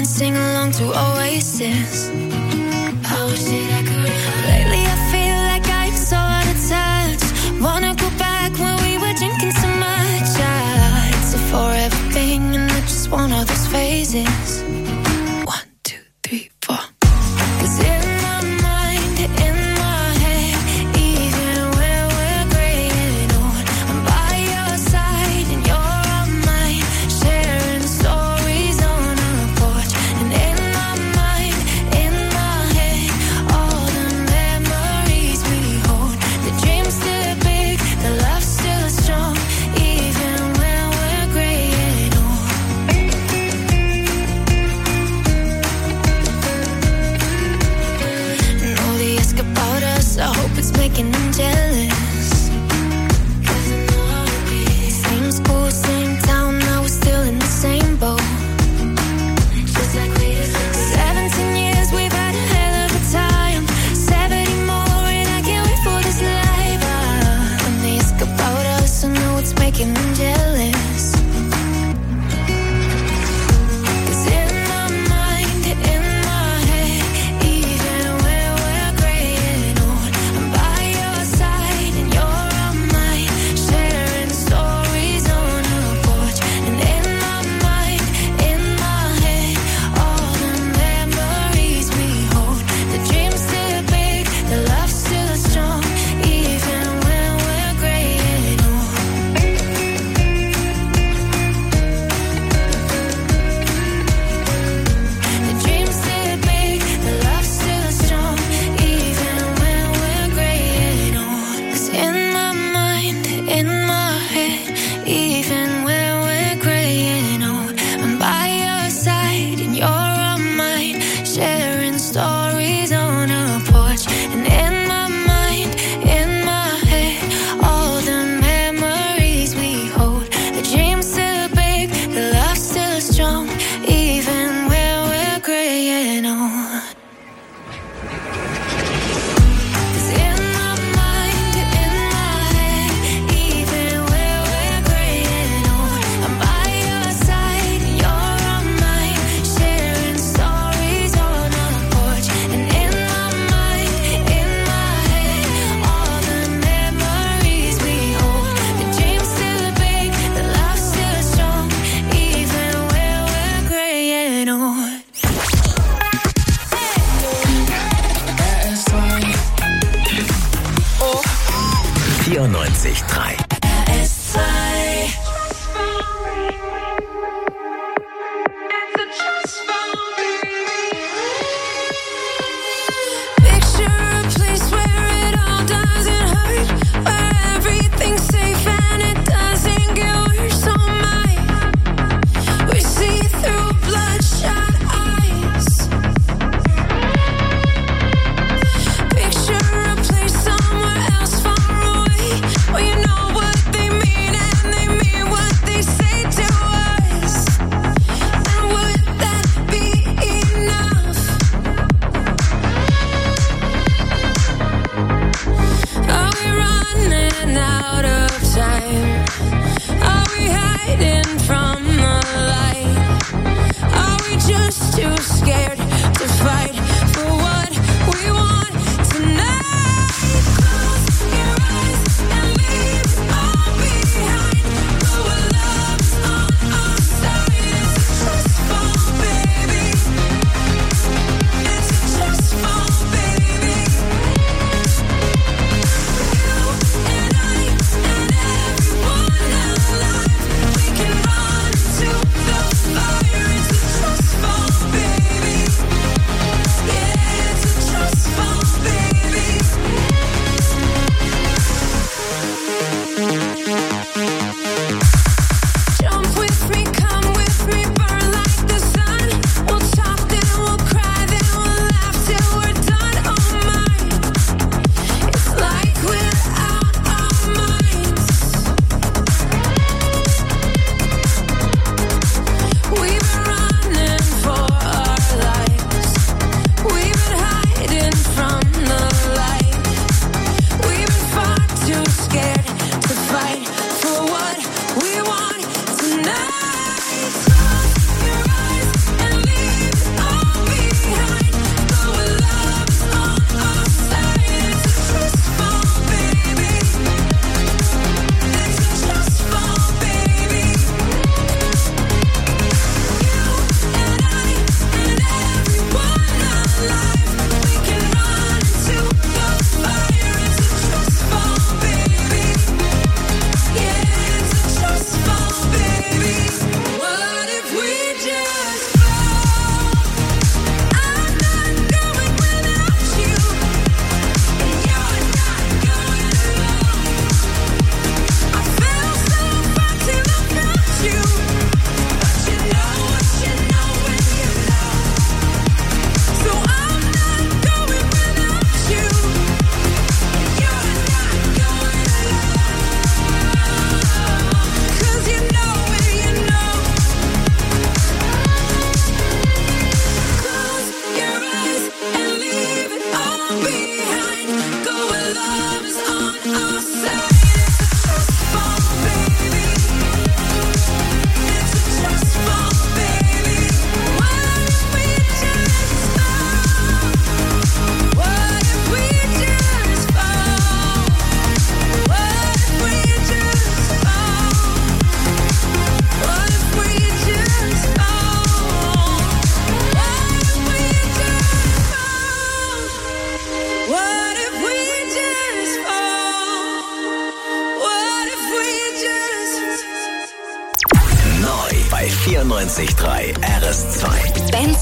sing along to Oasis. I wish that I could. Lately I feel like I'm so out of touch. Wanna go back when we were drinking so much. It's a forever thing and I just want all those phases. 1, 2, 3, 4. 'Cause in my mind, in my head, even when we're gray and old, I'm by your side and you're on mine, sharing stories on a porch. And in my mind, in my head, all the memories we hold. The dream's still big, the love's still strong, even when we're gray and old. Know they ask about us, I hope it's making them jealous. 'Cause I know how it is. Same school, same town, now we're still in the same boat. Just like we used to be. 17 years, we've had a hell of a time. 70 more and I can't wait for this life. When they ask about us, I know it's making them jealous. 'Cause in my mind, in my head, even when we're gray and old, I'm by your side and you're on mine, sharing stories on a porch. And in my mind, in my head, all the memories we hold. The dream's still big, the love's still strong, even when we're gray and old. The dream's still big, the love's still strong, even when we're gray and old. 'Cause in my mind, in my head, even when we're gray and old, I'm by your side and you're on mine, sharing stories on a porch. And in my mind, in my head, all the memories we hold. The dream's still big, the love's still strong, even when we're gray and old. 'Cause in my mind, in my head, even when we're gray and old, I'm by your side and you're on mine, sharing stories on a porch. And in my mind, in my head, all the memories we hold. The dream's still big, the love's still strong, even when we're gray and old. 94.3. Picture a place where it all doesn't hurt, where everything's safe and it doesn't get worse. Oh my, we see through bloodshot eyes. Picture a place somewhere else far away, where you know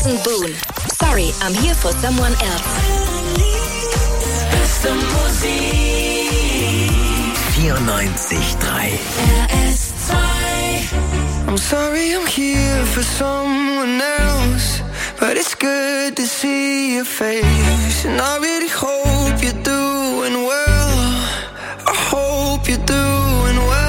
Boone. Sorry, I'm here for someone else. Beste Musik 94.3 RS2. I'm sorry I'm here for someone else, but it's good to see your face. And I really hope you're doing well. I hope you're doing well.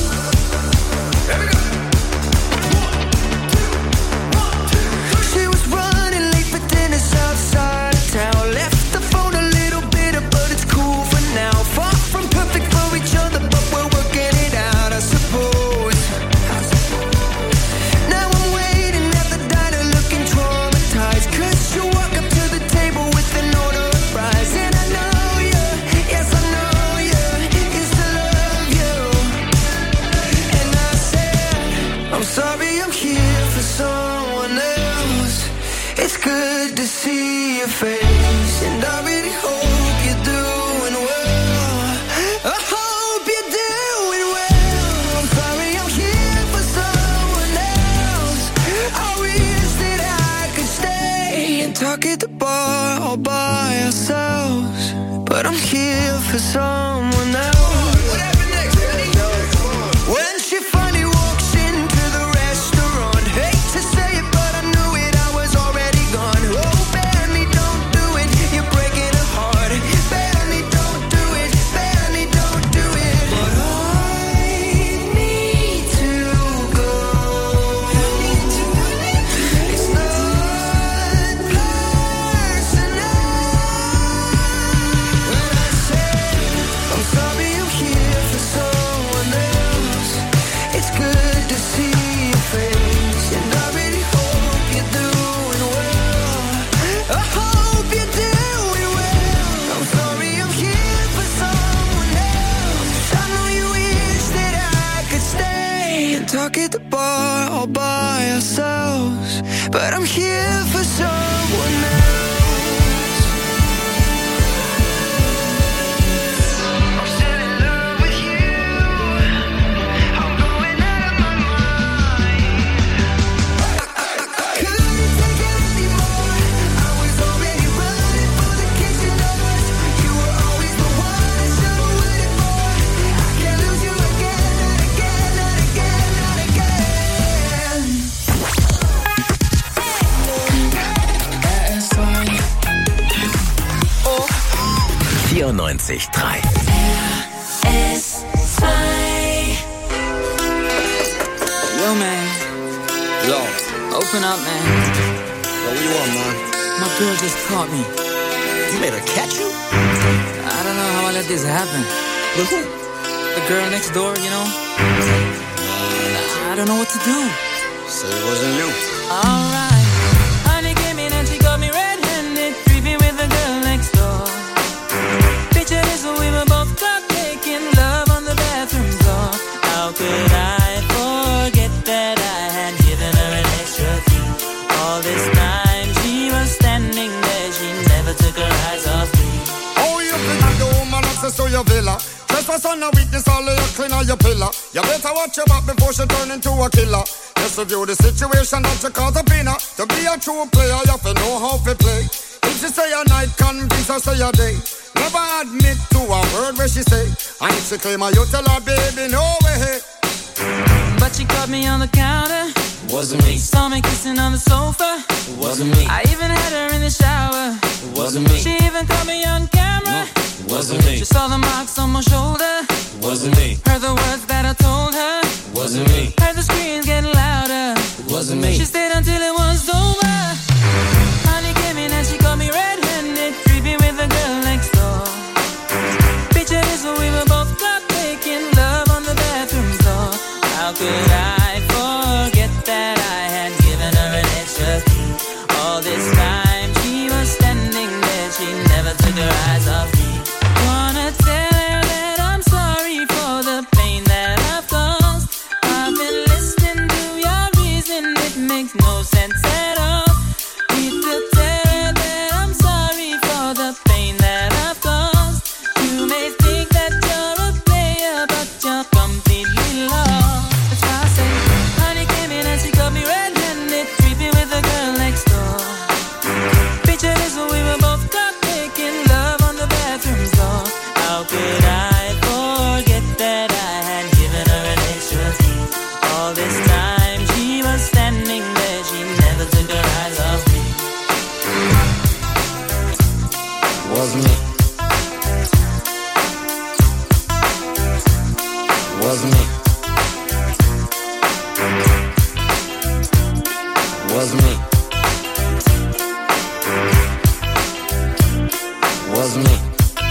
She was running late for dinner outside of town. Left the phone a little bitter, but it's cool for now. Far from perfect for each other, but we're working it out, I suppose. Now I'm waiting at the diner looking traumatized, 'cause you walk up to the table with an order of fries. And I know you, yes I know you, used to love you. And I said, I'm sorry I'm here for someone else. It's good to see your face, and I really hope you're doing well. I hope you're doing well. I'm sorry I'm here for someone else. I wish that I could stay and talk at the bar all by ourselves, but I'm here for someone else. What happened next, buddy? When she finally walks into the restaurant, hate to say it, but I knew it, I was already gone. Oh, Benny, don't do it, you're breaking her heart. Benny, don't do it, Benny, don't do it. But I need to go. It's not personal. When I said, I'm sorry I'm here for someone else, it's good to see your face, and I really hope you're doing well. I hope you're doing well. I'm sorry I'm here for someone else. I know you wish that I could stay and talk at the bar all by ourselves, but I'm here for someone else. I'm still in love with you. I'm going out of my mind. Couldn't take it anymore. I was already running for the kitchen doors. You were always the one I should've waited for. I can't lose you again, not again, not again, not again. Oh. 94.3 RS2. Yo, man. Yo, Open up, man. what do you want, man? My girl just caught me. You made her catch you? I don't know how I let this happen. With who? The girl next door, you know? I don't know what to do. So it wasn't you. Alright. Honey came in and she got me red-handed, creepy with the girl next door. Picture this, we were both caught making love on the bathroom floor. How could I forget that I had given her an extra key? All this time she was standing there, she never took her eyes off me. Oh, you think the woman access to your villa? Trespass on a weakness, all of your clean on your pillar. You better watch your back before she turn into a killer. Just review the situation that you caught up in her. To be a true player, you have to know how to play. If she say a night, convince her say a day. Never admit to a word where she say. And if she claim her, you tell her, baby, no way. But she caught me on the counter. Wasn't me. Saw me kissing on the sofa. Wasn't me. I even had her in the shower. Wasn't me. She even caught me on camera. Wasn't me. She saw the marks on my shoulder. Wasn't me. Heard the words that I told her. Wasn't me. Heard the screams getting louder. Wasn't me. She stayed until it was over. Honey came in and she caught me red-handed, creepy with the girl next door. Picture this, we were both caught making love on the bathroom floor. How could I forget that I had given her an extra key? All this time she was standing there, she never took her eyes off me. Wanna tell her that I'm sorry for the pain that I've caused. I've been listening to your reason, it makes no sense at all. Was me. Was me. Was me. Was me.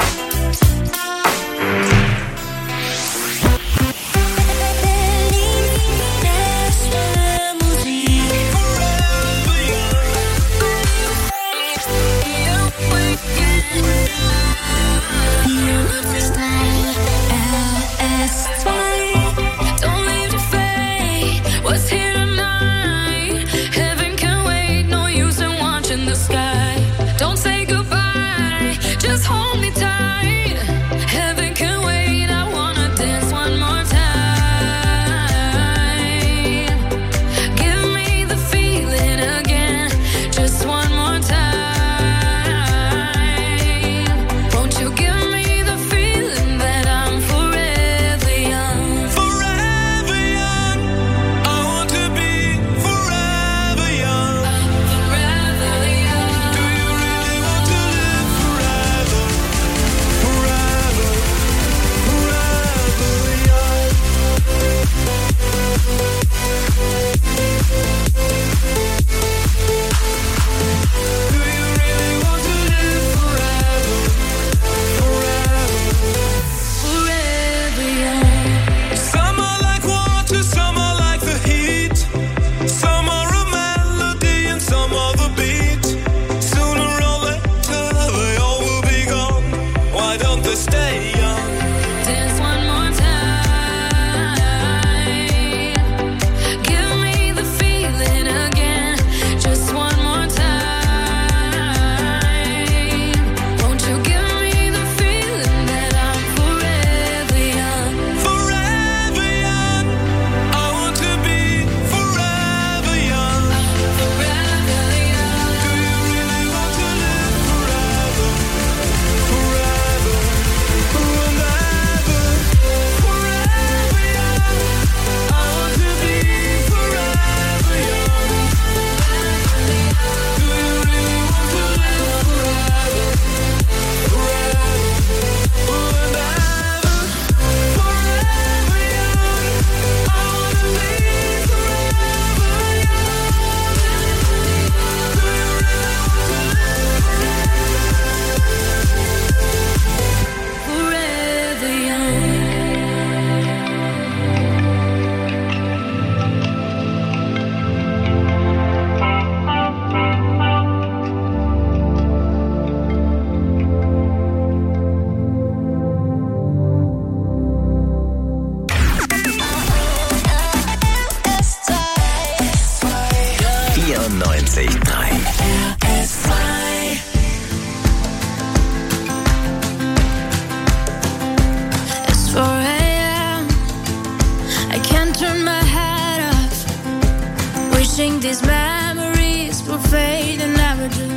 These memories will fade and never do.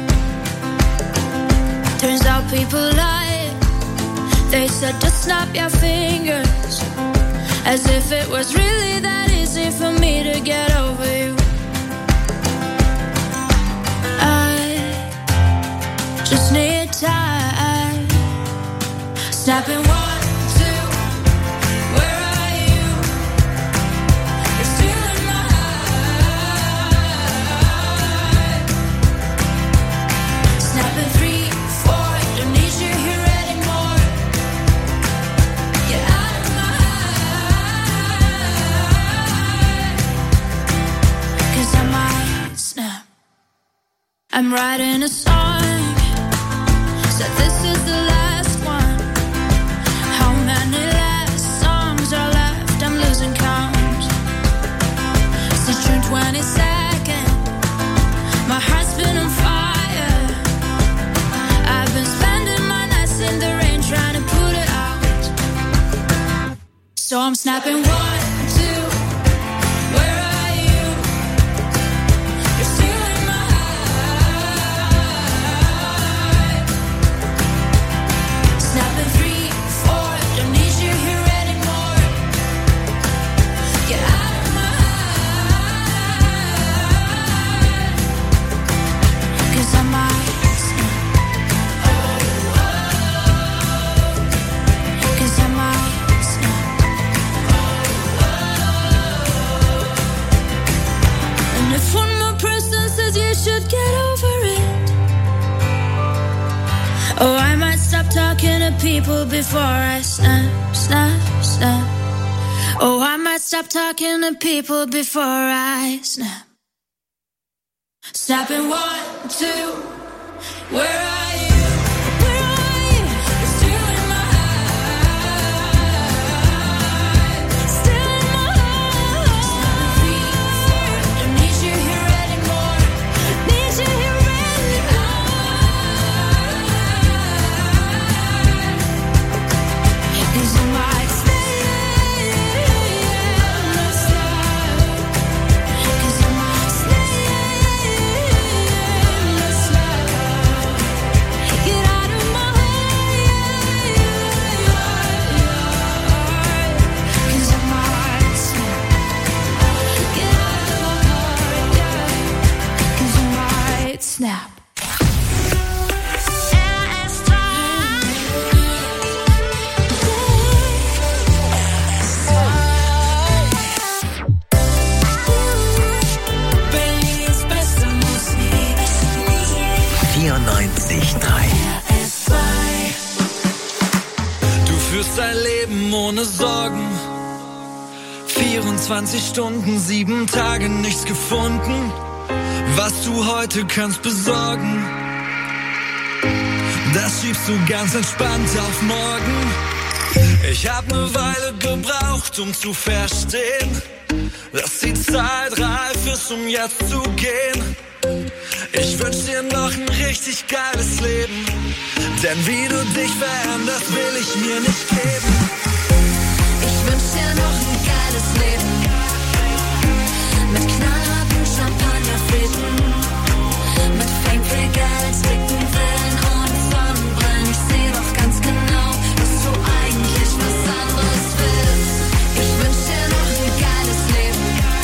Turns out people lie. They said just snap your fingers, as if it was really that easy for me to get over you. I just need time. Snapping one. I'm writing a song, said this is the last one. How many last songs are left? I'm losing count. Since June 22nd, my heart's been on fire. I've been spending my nights in the rain trying to put it out. So I'm snapping 1, 2. Oh, I might stop talking to people before I snap. Oh, I might stop talking to people before I snap. Snapping 1, 2, where are you? Where are you? Still in my heart. Still in my heart. Snapping 3, 4, don't need you here anymore. Need you here anymore. Cause I might stay. Cause I might stay. Get out of my heart. Cause I might snap. Get out of my heart. Cause I might snap. Berlins beste Musik. 94,3. Du führst ein Leben ohne Sorgen. 24 Stunden, 7 Tage, nichts gefunden, was du heute kannst besorgen. Das schiebst du ganz entspannt auf morgen. Ich hab ne Weile gebraucht, um zu verstehen, dass die Zeit reif ist, um jetzt zu gehen. Ich wünsch dir noch ein richtig geiles Leben, denn wie du dich veränderst, will ich mir nicht geben. Ich wünsch dir noch ein geiles Leben mit knallharten Champagnerfäden, mit Fame, viel Geld, dicken Villen und Sonnenbrillen. Ich seh doch ganz genau, dass du eigentlich was anderes willst. Ich wünsch dir noch ein geiles Leben.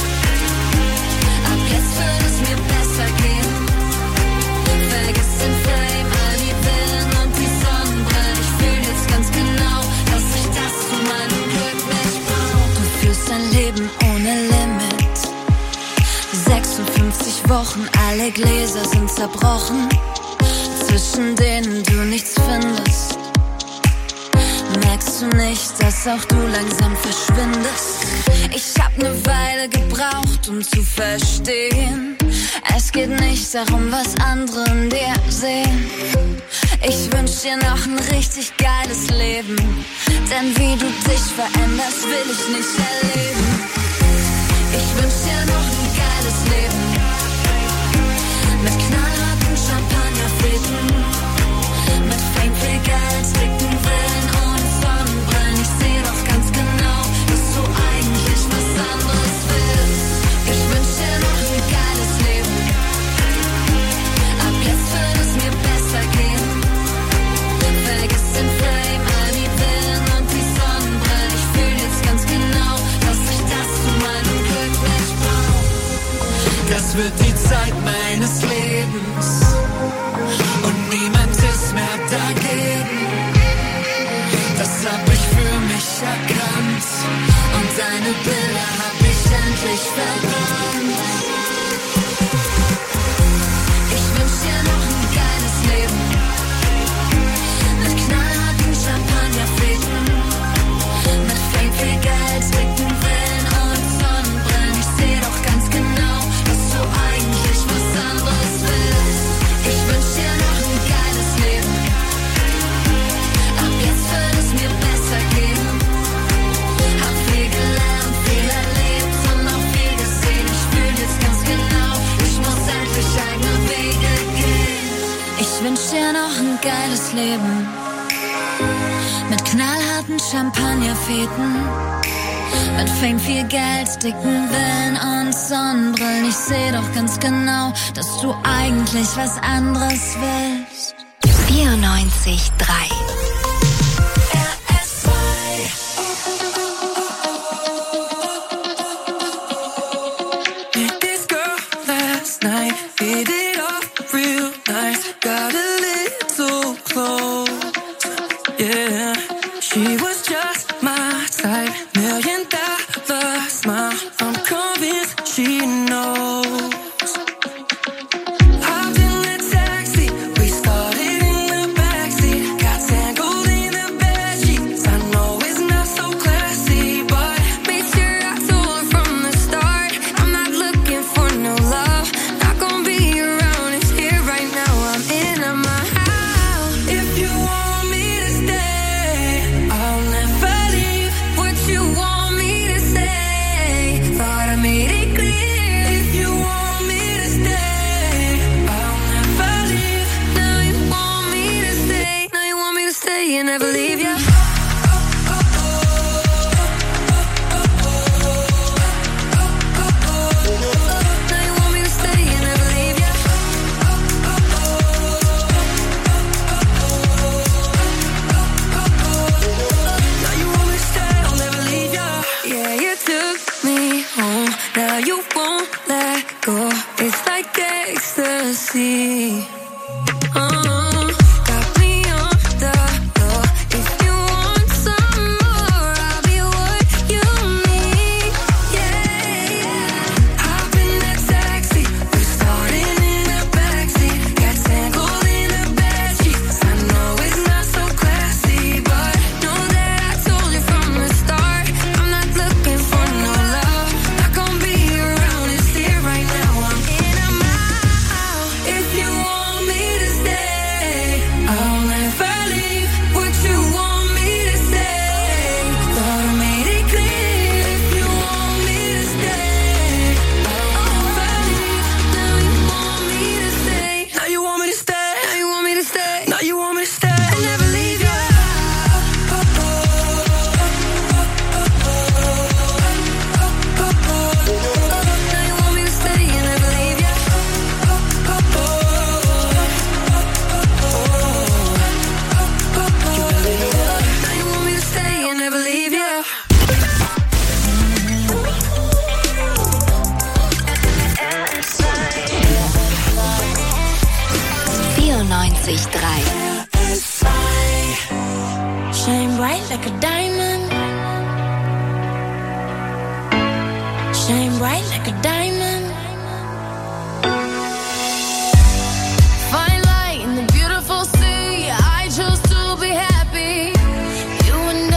Ab jetzt wird es mir besser gehen. Vergiss den Fame, all die Villen und die Sonnenbrillen. Ich fühl jetzt ganz genau, dass ich das zu meinem Glück nicht brauch. Du führst ein Leben ohne Limit. 56 Wochen, alle Gläser sind zerbrochen, zwischen denen du nichts findest. Merkst du nicht, dass auch du langsam verschwindest? Ich hab ne Weile gebraucht, um zu verstehen, es geht nicht darum, was andere in dir sehen. Ich wünsch dir noch ein richtig geiles Leben, denn wie du dich veränderst, will ich nicht erleben. Ich wünsch dir noch ein geiles Leben mit knallharten Champagnerfäden, mit Fame, viel Geld, dicken Villen und Sonnenbrillen. Ich seh doch ganz genau, dass du eigentlich was anderes willst. Ich wünsch dir noch ein geiles Leben. Ab jetzt wird es mir besser gehen. Vergiss den Fame, all die Villen und die Sonnenbrillen. Ich fühl jetzt ganz genau, dass ich das zu meinem Glück nicht brauch. Das wird die Zeit meines Lebens und niemand ist mehr dagegen. Das hab ich für mich erkannt und deine Bilder hab ich endlich verbrannt. Ich wünsch dir noch ein geiles Leben mit knallharten Champagnerfäden, mit Fame, viel Geld, dicken Villen und Sonnenbrillen. Ich seh doch ganz genau, dass du eigentlich was anderes willst. Ich wünsch dir noch ein geiles Leben. Ab jetzt wird es mir besser gehen. Hab viel gelernt, viel erlebt und auch viel gesehen. Ich fühl jetzt ganz genau, ich muss endlich eigene Wege gehen. Ich wünsch dir noch ein geiles Leben mit knallharten Champagnerfäden, mit Fame, viel Geld, dicken Villen und Sonnenbrillen. Ich seh doch ganz genau, dass du eigentlich was anderes willst. 94,3. Met this girl last night, hit it off real nice. Got a little close, yeah. She was just my type, $1 million smile. I'm convinced she knows. Hopped in the taxi, we started in the backseat. never leave you. Now you want me to stay and never leave you. Now you want me to stay, I'll never leave you. Yeah, you took me home. Now you won't let go. It's like ecstasy. Got me on the floor. If you want some more, I'll be what you need. Yeah, yeah. Hop in that taxi, we're starting in the backseat. Got tangled in the bedsheets. I know it's not so classy, but know that I told you from the start. I'm not looking for no love. Not gonna be around, it's here right now. I'm in, I'm out. If you want me to stay, I'll never leave. What you want me to say? Thought I made it clear. If you want me to stay, I'll never leave. Now you want me to stay. Now you want me to stay. Now you want me to stay. Now you want me to stay. I'll never leave you. Now you want me to stay and never leave you. Now you want me to stay and never leave you. 94.3. Shine bright like a diamond. Shine bright like a diamond. Fine light in the beautiful sea. I chose to be happy. You and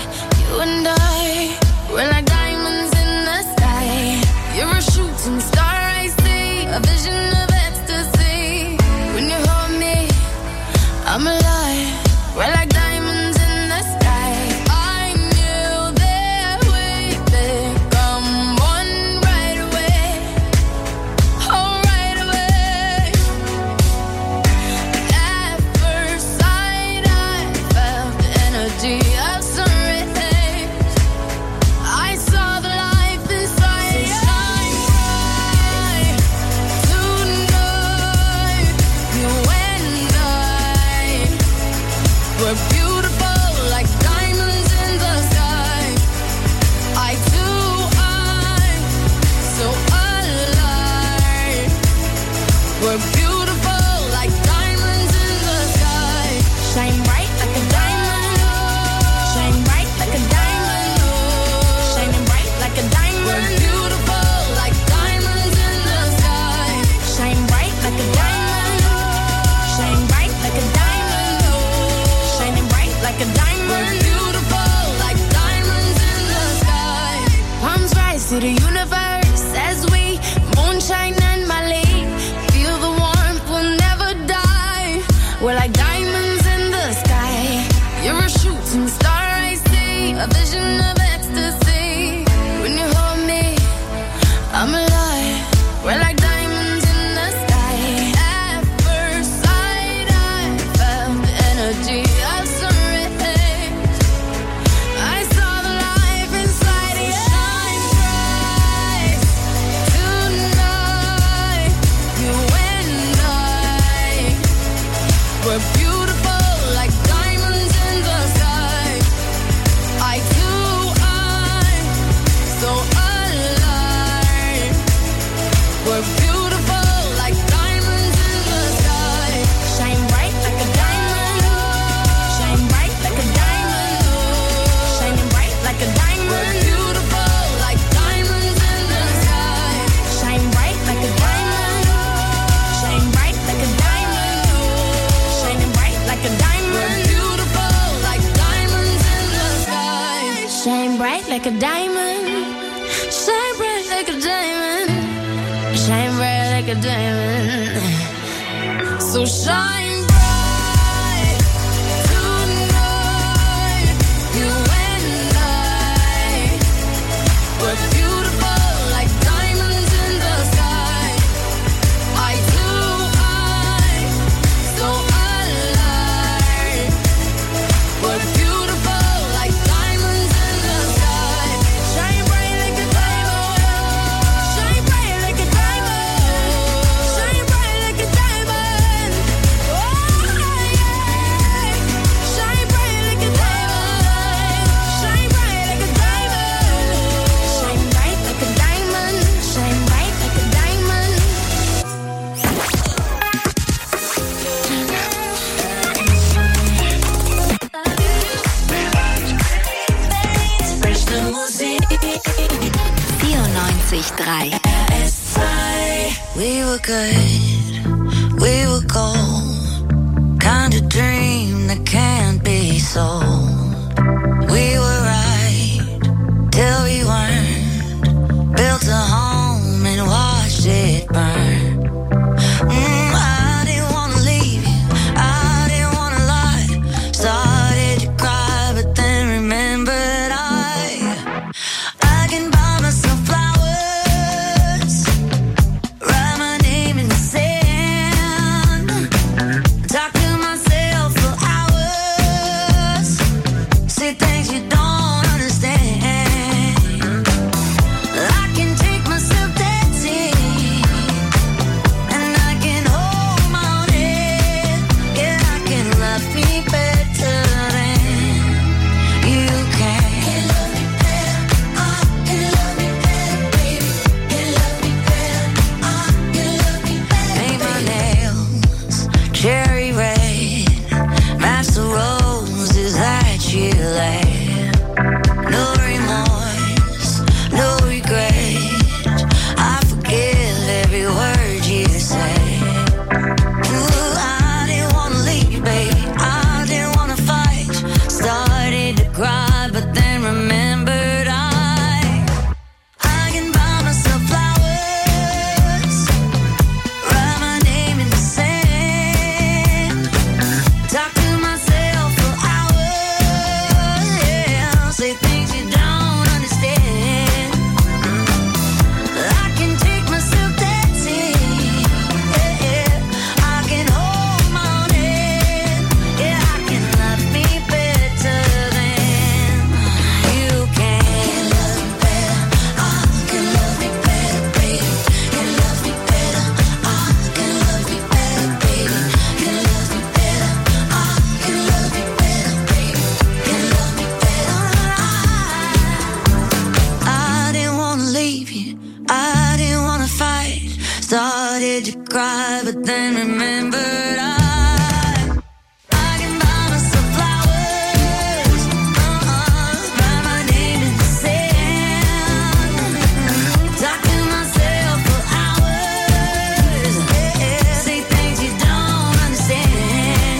I, we're like diamonds in the sky. You're a shooting star, I see, a vision of ecstasy. When you hold me, I'm alive. We're like diamonds in the sky. I knew that we'd become one right away. Oh, right away. At first sight, I felt the energy of sun rays. I saw the life inside you. Shine bright tonight. You and I, we're beautiful like diamonds in the sky. I so alive. We're beautiful like diamonds in the sky. Shine bright like a diamond. Shine bright like a diamond. Shining bright like a diamond. We're beautiful like diamonds in the sky. Shine bright like a diamond. Shine bright like a diamond. Shining bright like a diamond. We're beautiful like diamonds in the sky. Palms rise to the universe as we moonshine and Mali. Feel the warmth, we'll never die. We're like diamonds in the sky. You're a shooting star, I see, a vision of ecstasy. When you hold me, I'm alive. We're like diamonds in the sky. At first sight, I felt the energy of sun rays. I saw the life inside you. Shine bright tonight. You and I, we're beautiful like diamonds in the sky. I so alive. We're beautiful like diamonds in the sky. Shine bright like a diamond. Shine bright like a diamond. Shining bright like a diamond. We're beautiful like diamonds in the sky. Shine bright like a diamond. Shine bright like a diamond. Shining bright like a diamond. We're beautiful like diamonds in the sky. Shine bright like a diamond. Shine bright like a diamond. Shine bright like a diamond. So shine bright tonight. You and I, we're beautiful like diamonds in the sky. I so alive. We're 93. We were good, we were gold, kind of dream that can't be sold. We were right till we weren't, built a home and watched it burn. I didn't wanna leave you, I didn't wanna lie, started to cry but then remembered I can buy myself flowers, write my name in the sand, talk to myself for hours, say things you don't understand. I can take myself dancing, and I can hold my own head. Yeah, I can love me better than you can. Paint my nails cherry red, match the roses that you laid. No remorse, no regret, I forgive every word you say. Ooh, I didn't wanna leave, babe, I didn't wanna fight, started to cry but then remembered I can buy myself flowers, write my name in the sand, talk to myself for hours, yeah, say things you don't understand. I can take myself dancing, yeah, I can hold my own head, yeah, I can love me better than you can. Love me better, I can love me better, baby. Can love me better, I can love me better, baby. Can love me better, I can love me better, baby. Can love me better, I didn't wanna leave you, I didn't wanna fight, started to cry but then remembered I can buy myself flowers, write my name in the sand, talk to myself for hours, yeah, say things you don't understand.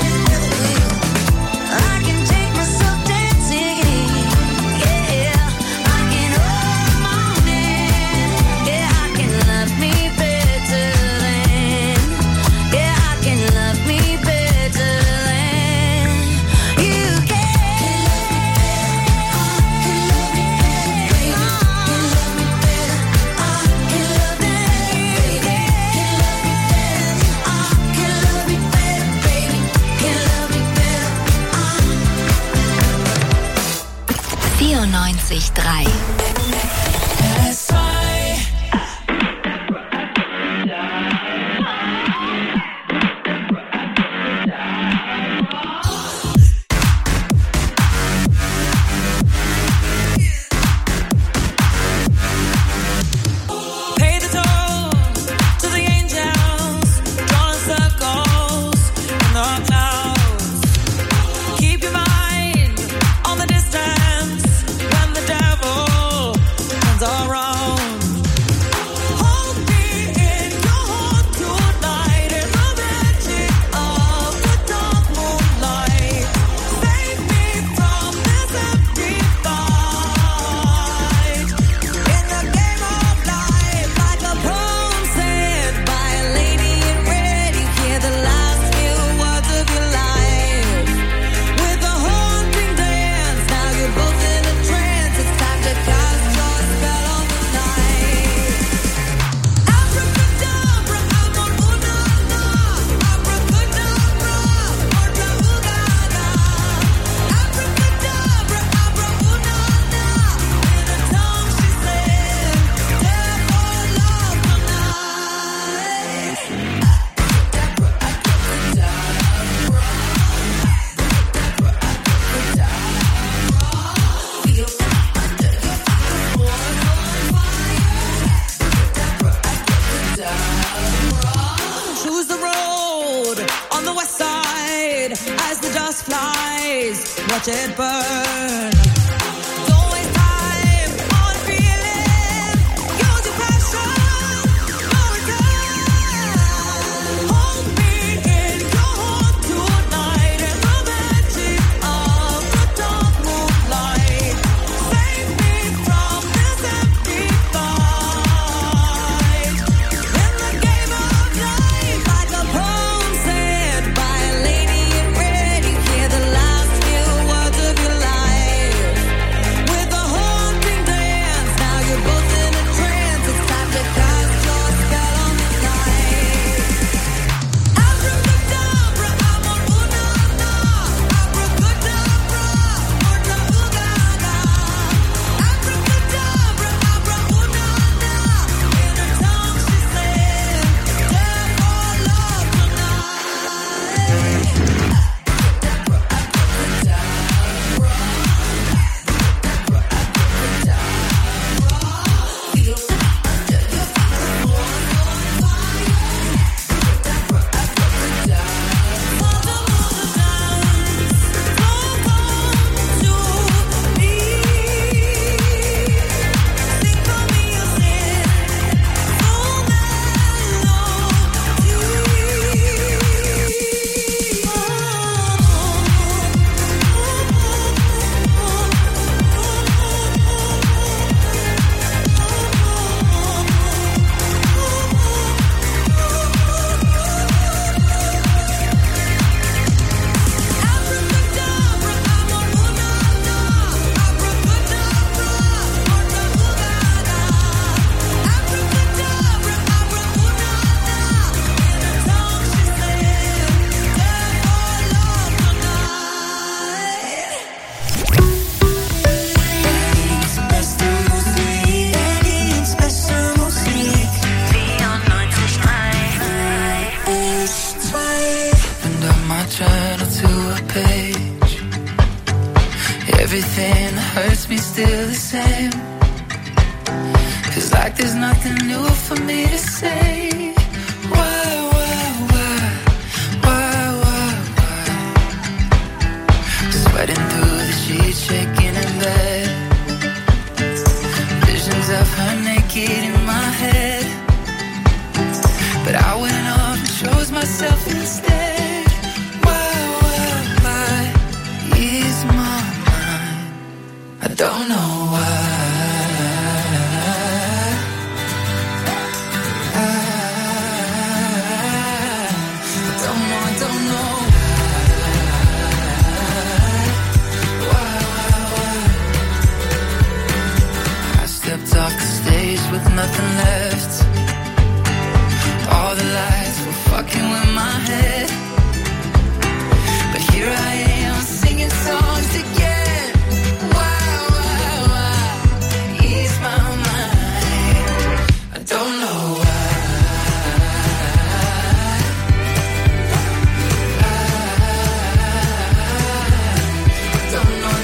I can take myself dancing, yeah, I can hold my own hand, yeah, I can love me better than, yeah, I can love me better than you can. Drei. Pay the toll to the angels, drawing circles in the clouds. Keep your mind on the distance when the devil comes around. Hold me in your heart tonight in the magic of the dark moonlight. Save me from this empty fight. In the game of life, like a poem said by a lady in red, you hear the last few words of your life. With a haunting dance, now you're both in a trance. It's time to cast your spell on the night. Abracadabra, abracadabra, abracadabra, abracadabra. Abracadabra, abracadabra. In a tongue she said, therefore love tonight. Choose the road on the west side as the dust flies. Watch it burn. Don't waste time on feeling. Use your passion. page. Everything hurts me still the same. Feels like there's nothing new for me to say. Why? Sweating through the sheets, shaking in bed. Visions of her naked in my head. But I went off and chose myself instead. Why is my mind? I don't know why. I don't know. Off the stage with nothing left. All the lights were fucking with my head. But here I am singing songs again. Why ease my mind? I don't know why. I don't know.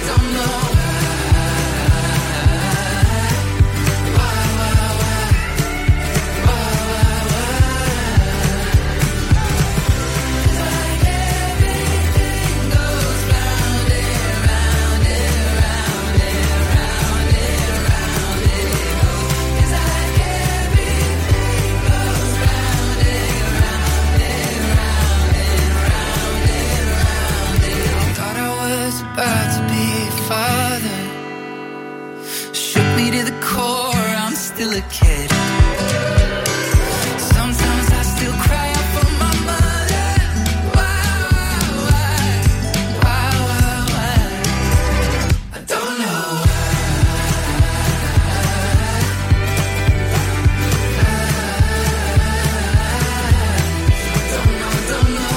About to be a father. Shook me to the core, I'm still a kid. Sometimes I still cry out for my mother. Why? I don't know why. I don't know.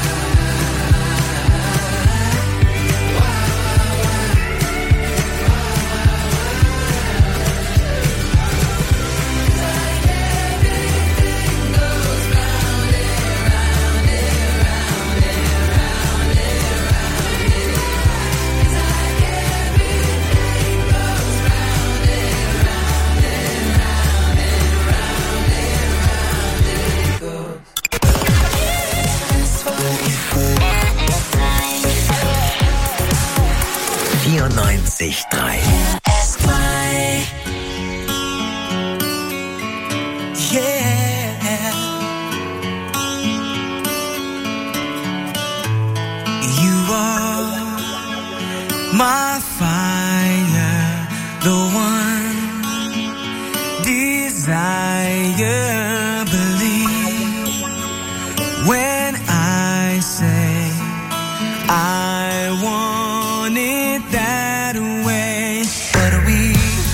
My fire, the one desire, believe when I say I want it that way. But we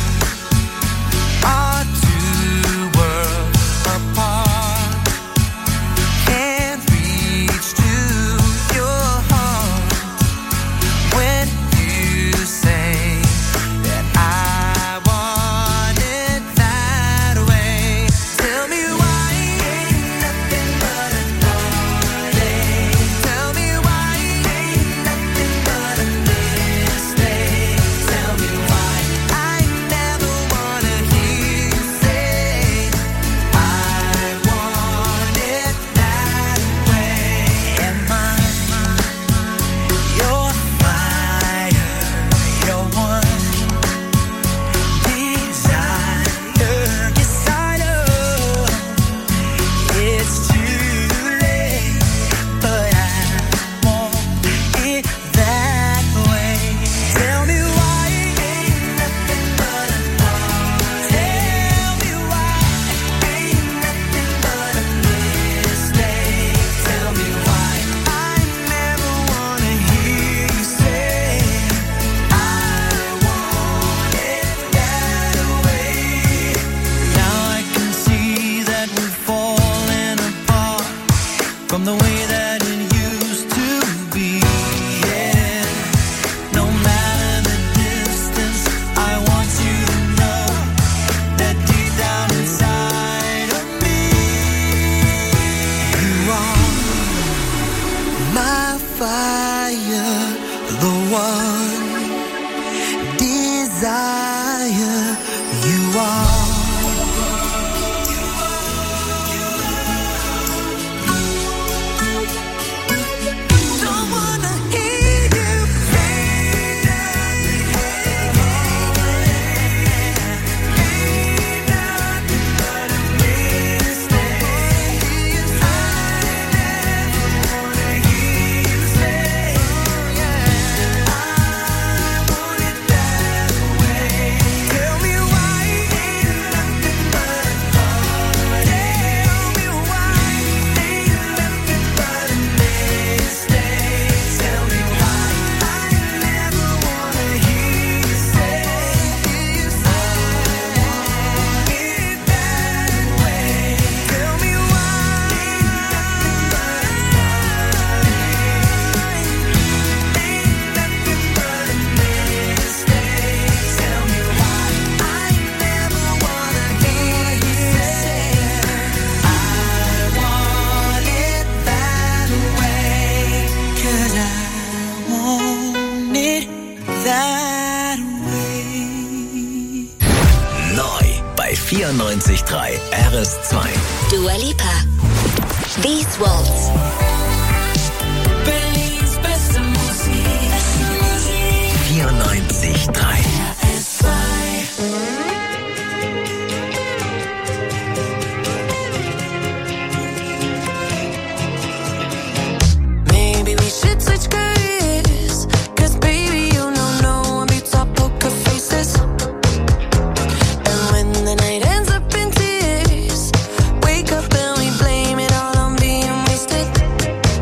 are two worlds apart, can't reach to your heart when you say that I want it that way. Tell me why ain't nothing but a heartache. Tell me why ain't nothing but a mistake. Tell me why I never wanna hear you say I want it that way. Am I your fire, your one desire? Yes, I know it's too late, but I want it that way. Tell me why ain't nothing but a thought. Tell me why ain't nothing but a mistake. Tell me why I never wanna hear you say I want it that way. Now I can see that we're falling apart from the way that it used to be. Yeah. No matter the distance, I want you to know that deep down inside of me, you are my fire. 94.3 RS2. Dua Lipa. These Walls. Berlins beste Musik. 94.3 RS2. Maybe we should switch careers, 'cause baby you know no one beats our poker faces. And when the night ends up in tears, wake up and we blame it all on being wasted.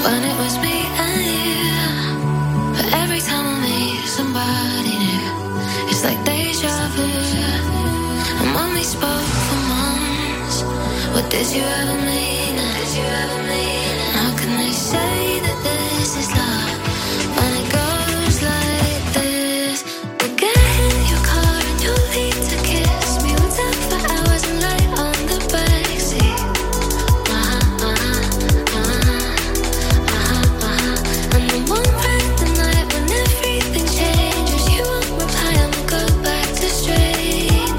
when it was me and you. But every time I meet somebody new, it's like deja vu. And when we spoke for months, what did you ever mean? How can they say that this is love when it goes like this? We get in your car and you leave to kiss me. We'll talk for hours and lay on the backseat. And then one night, the night when everything changes, you won't reply and we'll go back to strangers.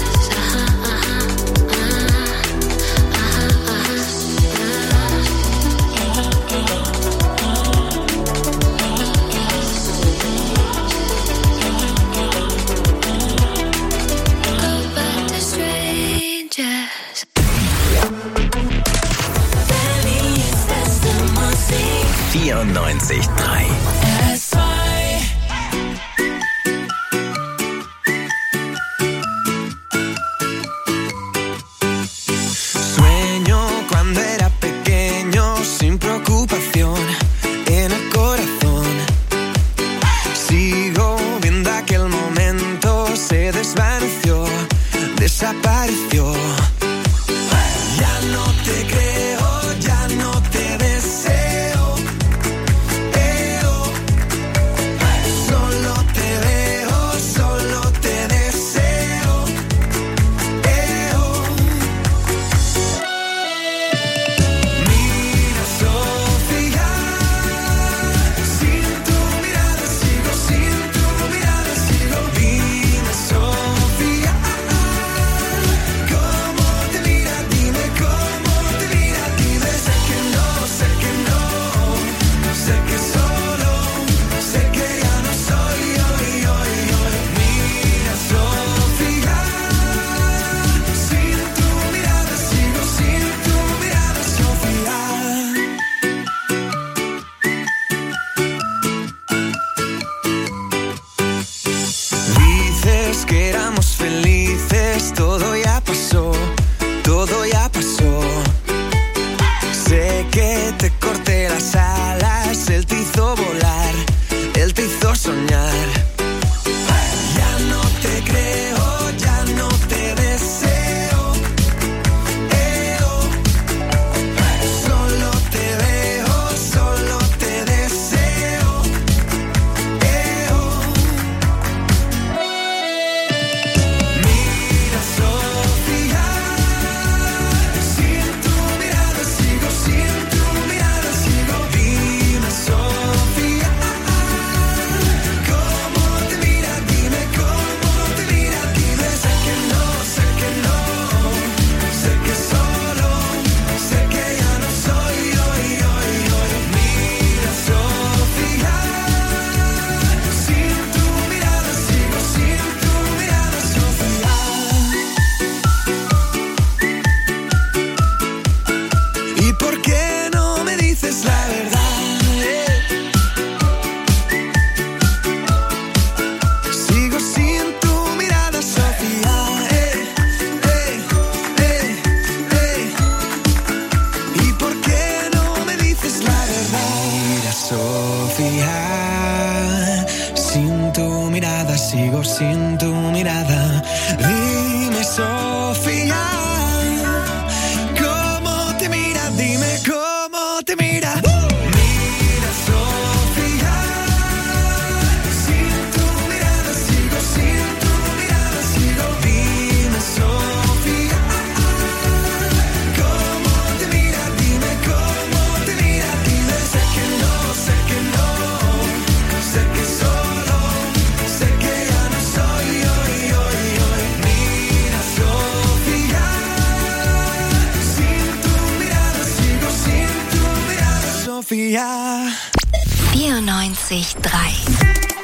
Go back to strangers. Baby, it's best of my scene. 94.3. Sueño cuando era pequeño, sin preocupación en el corazón. Sigo viendo aquel momento, se desvaneció, desapareció. Ya no te creo, ya no te deseo. Solo te veo, solo te deseo. Mira, Sofía, sin tu mirada sigo, sin tu mirada sigo. Dime, Sofía, ¿cómo te mira? Dime cómo te mira, dime. Sé que no, sé que solo, sé que ya no soy hoy. Mira, Sofía, sin tu mirada sigo, sin tu mirada, Sofía. Dices que éramos felices, todo ya pasó, todo ya pasó. Sé que te corté las alas, él te hizo volar, él te hizo soñar. Ya no te creo, ya no te deseo. Solo te veo, solo te deseo. Mira, Sofía, sin tu mirada sigo, sin tu mirada sigo. Dime, Sofía, ¿cómo te mira? Dime cómo te mira, dime. Sé que no, sé que solo, sé que ya no soy hoy. Mira, Sofía, sin tu mirada sigo, sin tu mirada, Sofía. ¿Y por qué no me dices la verdad? Sigo sin tu mirada, Sofía. ¿Y por qué no me dices la verdad? Mira, Sofía, sin tu mirada sigo, sin tu mirada. Dime, Sofía, ¿cómo te mira? Dime cómo te mira. Mira, Sofía, sin tu mirada sigo, sin tu mirada sigo. Dime, Sofía, ¿cómo te mira? Dime cómo te mira, dime. Sé que no, sé que solo, sé que ya no soy hoy. Mira, Sofía, sin tu mirada sigo, sin tu mirada, Sofía. 94.3.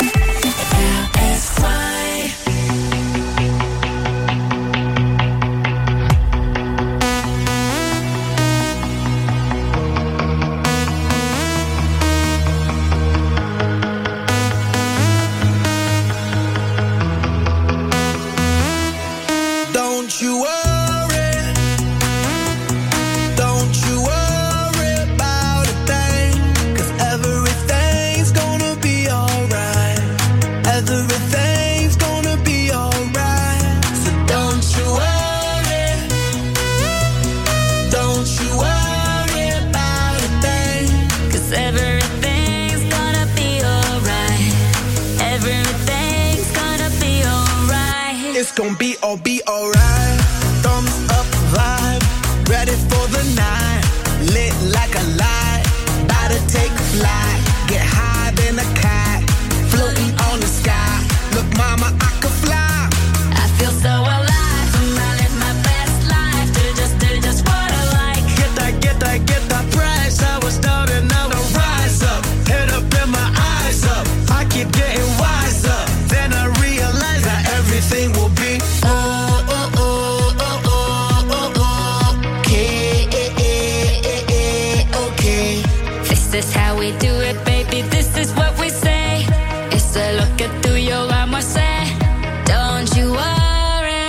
Don't you worry about a thing. fly, get higher than a kite, floating on the sky. Look, mama, I could fly. I feel so alive. I live my best life. Do just what I like. Get that price. I was down and now I rise up. Head up and my eyes up. I keep getting wiser. Then I realize that everything will be okay. This is how we do it, baby. This is what we say. It's a look at through your armor, say. Don't you worry.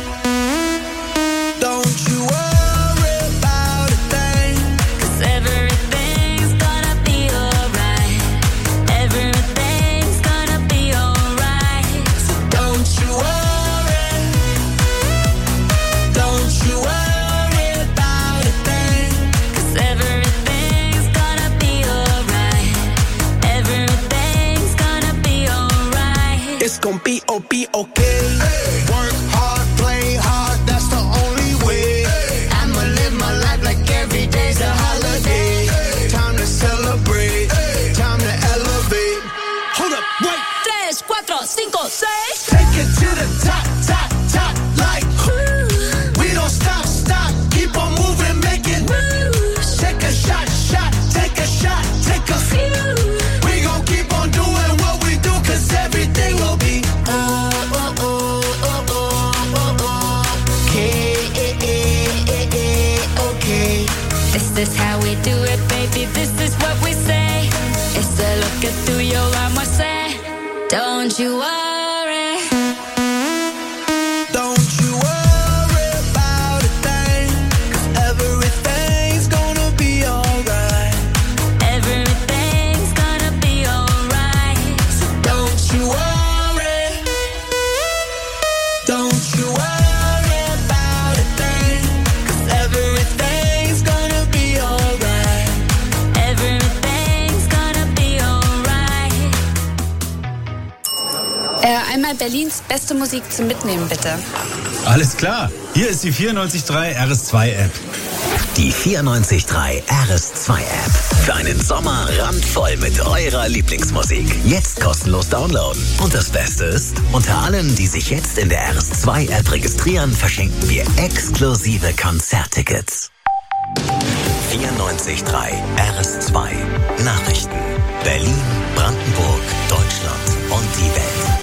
Don't you worry about a thing. 'Cause everything's gonna be alright. Everything's gonna be alright. So don't you worry. Don't you worry about a thing. 'Cause everything's gonna be alright. Everything's gonna be alright. It's gonna be okay. Work hard, play hard, that's the only way. I'ma live my life like every day's a holiday. Time to celebrate, time to elevate. Hold up, wait. 3, 4, 5, 6. Take it to the top, top, top, like we don't stop, keep on moving, making moves. Take a shot, take a shot, take a few. We gon' keep on doing what we do, 'cause everything will be okay. This is how we do it, baby. This is what we say. It's a look at through your armor, say. Don't you worry. Don't you worry about a thing, 'cause everything's gonna be alright. Everything's gonna be alright. So don't you worry. Don't you worry about a thing, 'cause everything's gonna be alright. Everything's gonna be alright. Einmal Berlins beste Musik zum Mitnehmen, bitte. Alles klar. Hier ist die 94.3 RS2-App. Die 94.3 RS2-App. Für einen Sommer randvoll mit eurer Lieblingsmusik. Jetzt kostenlos downloaden. Und das Beste ist, unter allen, die sich jetzt in der RS2-App registrieren, verschenken wir exklusive Konzerttickets. 94.3 RS2 Nachrichten. Berlin, Brandenburg, Deutschland und die Welt.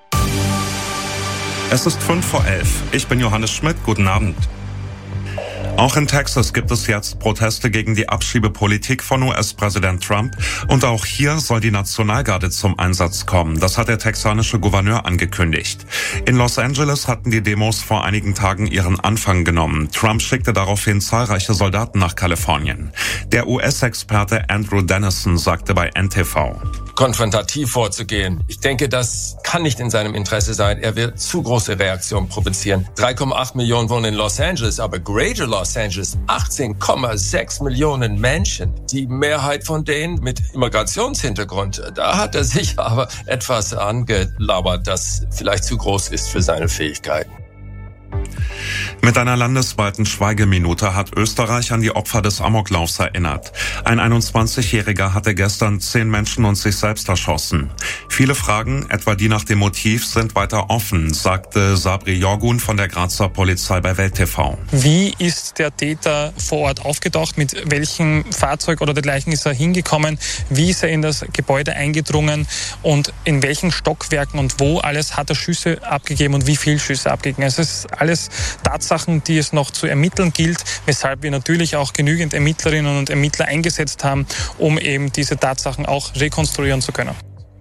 Es ist 11:05. Ich bin Johannes Schmidt. Guten Abend. Auch in Texas gibt es jetzt Proteste gegen die Abschiebepolitik von US-Präsident Trump. Und auch hier soll die Nationalgarde zum Einsatz kommen. Das hat der texanische Gouverneur angekündigt. In Los Angeles hatten die Demos vor einigen Tagen ihren Anfang genommen. Trump schickte daraufhin zahlreiche Soldaten nach Kalifornien. Der US-Experte Andrew Dennison sagte bei NTV: konfrontativ vorzugehen. Ich denke, das kann nicht in seinem Interesse sein. Er wird zu große Reaktionen provozieren. 3,8 Millionen wohnen in Los Angeles, aber Greater Los Angeles 18,6 Millionen Menschen. Die Mehrheit von denen mit Immigrationshintergrund. Da hat er sich aber etwas angelabert, das vielleicht zu groß ist für seine Fähigkeiten. Mit einer landesweiten Schweigeminute hat Österreich an die Opfer des Amoklaufs erinnert. Ein 21-Jähriger hatte gestern 10 Menschen und sich selbst erschossen. Viele Fragen, etwa die nach dem Motiv, sind weiter offen, sagte Sabri Jorgun von der Grazer Polizei bei Welt TV. Wie ist der Täter vor Ort aufgetaucht? Mit welchem Fahrzeug oder dergleichen ist er hingekommen? Wie ist er in das Gebäude eingedrungen? Und in welchen Stockwerken und wo alles hat er Schüsse abgegeben und wie viele Schüsse abgegeben? Also es ist alles Tatsachen, die es noch zu ermitteln gilt, weshalb wir natürlich auch genügend Ermittlerinnen und Ermittler eingesetzt haben, um eben diese Tatsachen auch rekonstruieren zu können.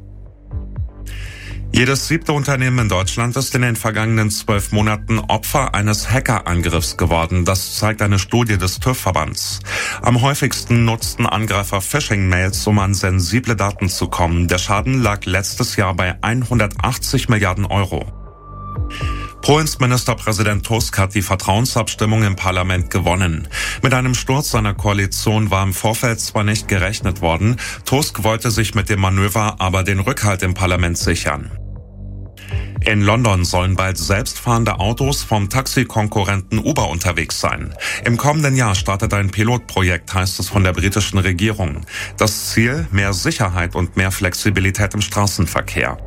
Jedes 7. Unternehmen in Deutschland ist in den vergangenen 12 Monaten Opfer eines Hackerangriffs geworden. Das zeigt eine Studie des TÜV-Verbands. Am häufigsten nutzten Angreifer Phishing-Mails, um an sensible Daten zu kommen. Der Schaden lag letztes Jahr bei 180 Milliarden Euro. Polens Ministerpräsident Tusk hat die Vertrauensabstimmung im Parlament gewonnen. Mit einem Sturz seiner Koalition war im Vorfeld zwar nicht gerechnet worden, Tusk wollte sich mit dem Manöver aber den Rückhalt im Parlament sichern. In London sollen bald selbstfahrende Autos vom Taxikonkurrenten Uber unterwegs sein. Im kommenden Jahr startet ein Pilotprojekt, heißt es von der britischen Regierung. Das Ziel: mehr Sicherheit und mehr Flexibilität im Straßenverkehr.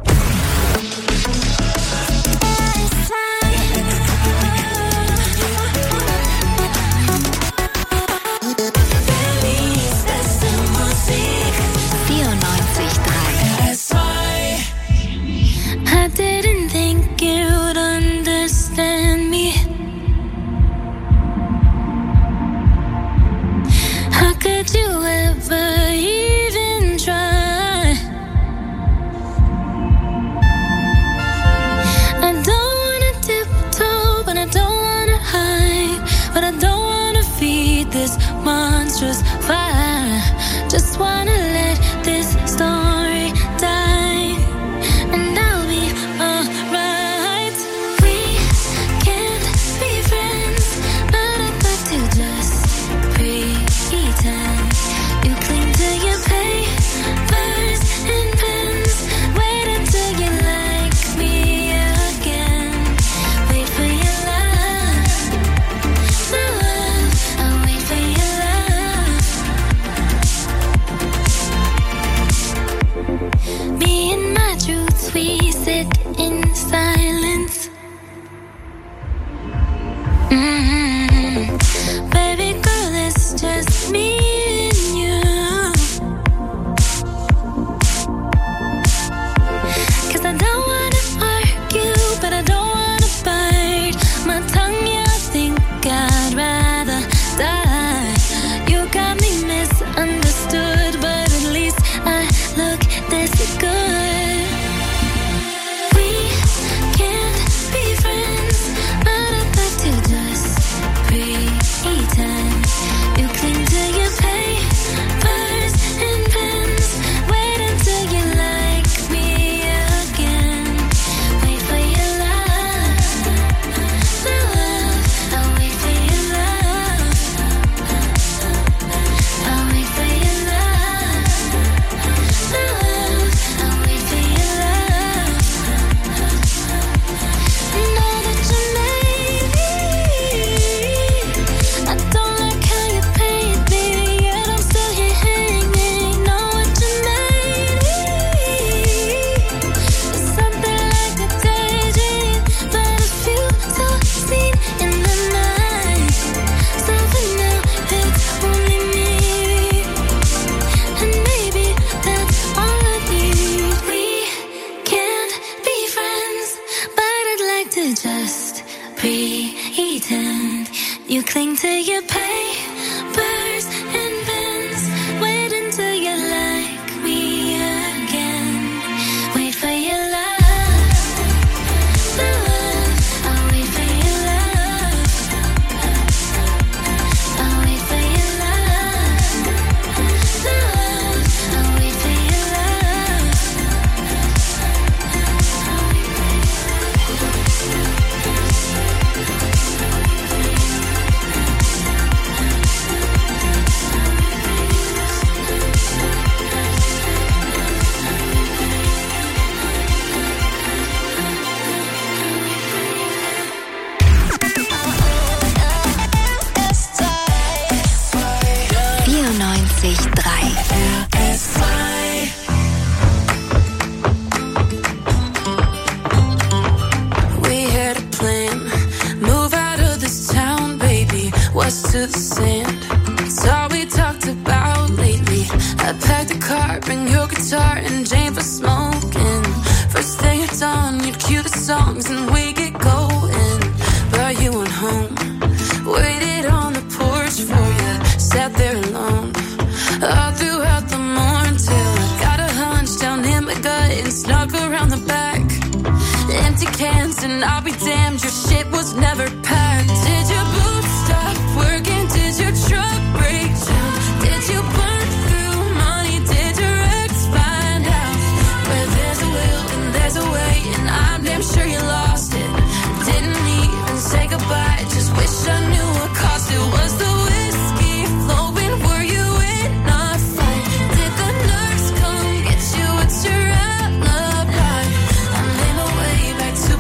Back to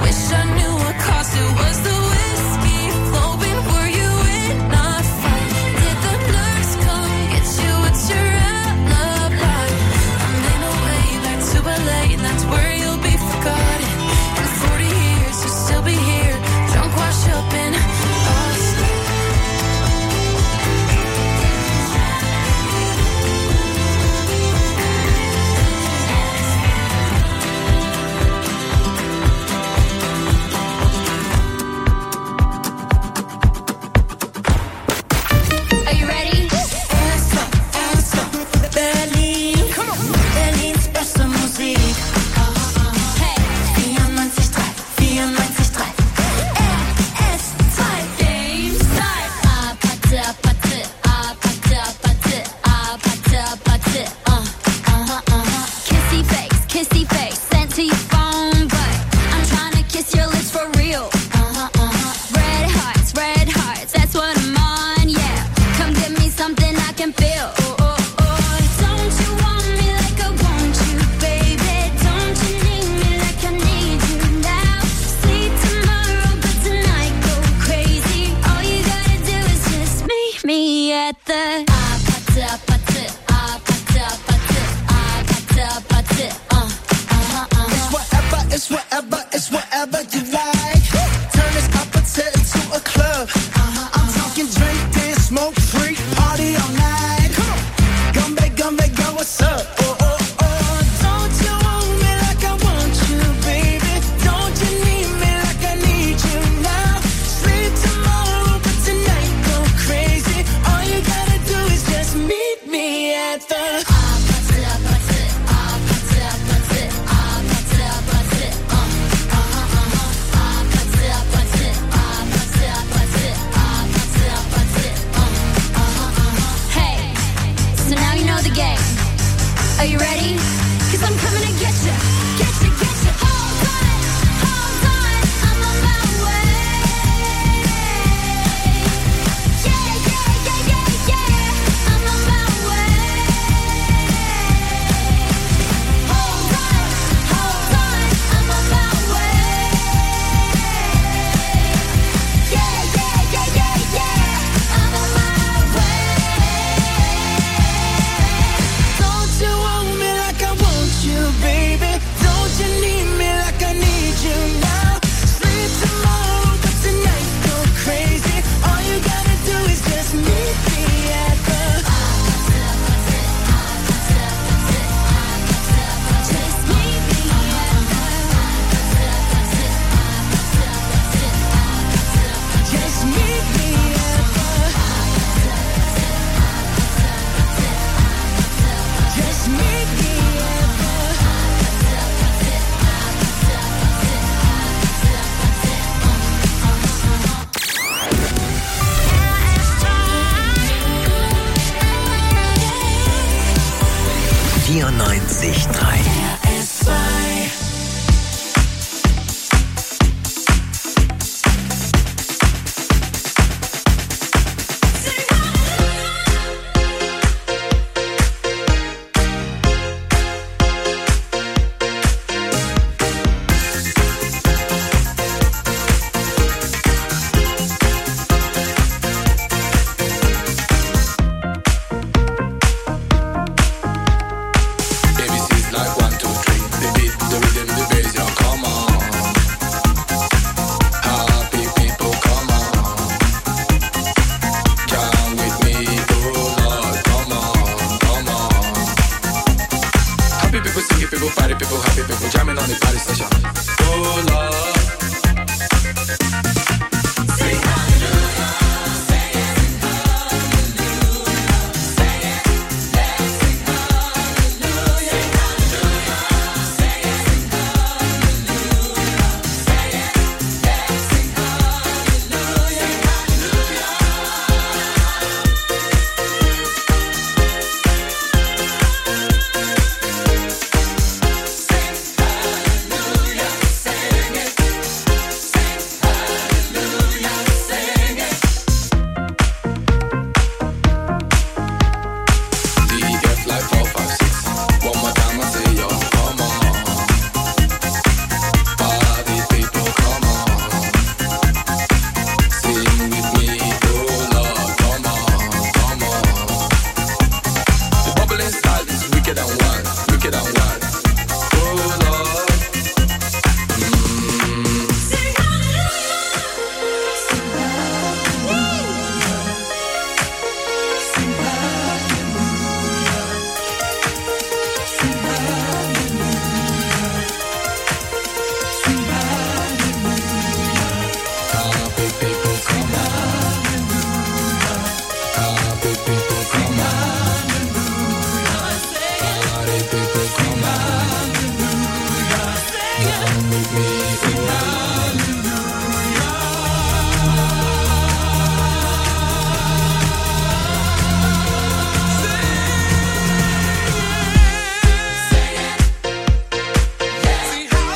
Wish I knew what cost it. Was the whiskey flowing? Were you in a fight? Did the nurse come get you? What's your alibi? I'm in a way back to LA, and that's where you'll be forgotten. In 40 years you'll still be here, drunk, washed up in Austin. Are you ready? Berlin, Berlins beste Musik. Hey, 94,3, 94,3. RS2 Games Night. Apate, apate, apate, apate, apate, apate. Kissy face, sent to your phone, but I'm trying to kiss your lips for real. Red hearts, that's what I'm on, yeah. Come give me something I can feel. Don't you want me like I want you, baby? Don't you need me like I need you now? Sleep tomorrow, but tonight go crazy. All you gotta do is just meet me at the apate, apate, apate, apate, apate, apate. It's whatever you like. Turn this opposite into a club. I'm talking drink, dance, smoke, freak, party all night. Gumbe, girl, what's up? Don't you want me like I want you, baby? Don't you need me like I need you now? Sleep tomorrow, but tonight go crazy. All you gotta do is just meet me at the Apate, apate, apate, apate, apate, apate. Apate, apate, apate, apate, apate, apate. Hey, so now you know the game. Are you ready? 'Cause I'm coming to get you, get you, get you. Hold on, I'm on my way. Yeah, I'm on my way. Hold on, I'm on my way. Yeah, I'm on my way. Don't you want me like I want you, baby? Don't you need me like I need you now? Sleep tomorrow, but tonight go crazy. All you gotta do is just meet me at the Just meet me at just meet me at the just meet me at the 94,3